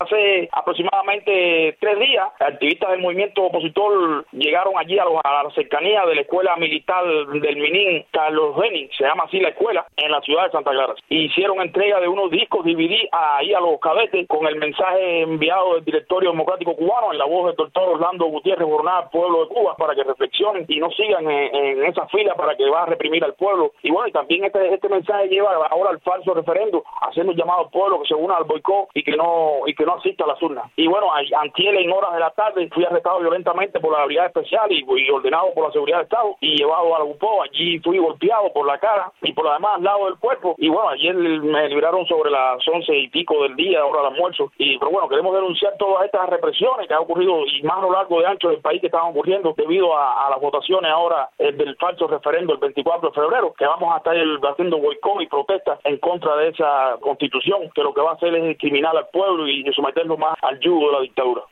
Hace aproximadamente 3 días, activistas del movimiento opositor llegaron allí a la cercanía de la escuela militar del Minin Carlos Henning, se llama así la escuela, en la ciudad de Santa Clara. Hicieron entrega de unos discos DVD ahí a los cadetes con el mensaje enviado del Directorio Democrático Cubano en la voz del doctor Orlando Gutiérrez Boronat, pueblo de Cuba, para que reflexionen y no sigan en esa fila para que va a reprimir al pueblo. Y bueno, y también este mensaje lleva ahora al falso referendo, haciendo un llamado al pueblo que se una al boicot y que no asista a las urnas. Y bueno, antier en horas de la tarde fui arrestado violentamente por la Brigada Especial y ordenado por la Seguridad del Estado y llevado a la UPO. Allí fui golpeado por la cara y por los demás lados del cuerpo. Y bueno, ayer me liberaron sobre las 11 y pico del día, hora del almuerzo. Pero bueno, queremos denunciar todas estas represiones que han ocurrido y más a lo largo de ancho del país que están ocurriendo debido a las votaciones ahora del falso referendo el 24 de febrero, que vamos a estar haciendo boicot y protestas en contra de esa constitución, que lo que va a hacer es discriminar al pueblo y someterlo más al yugo de la dictadura.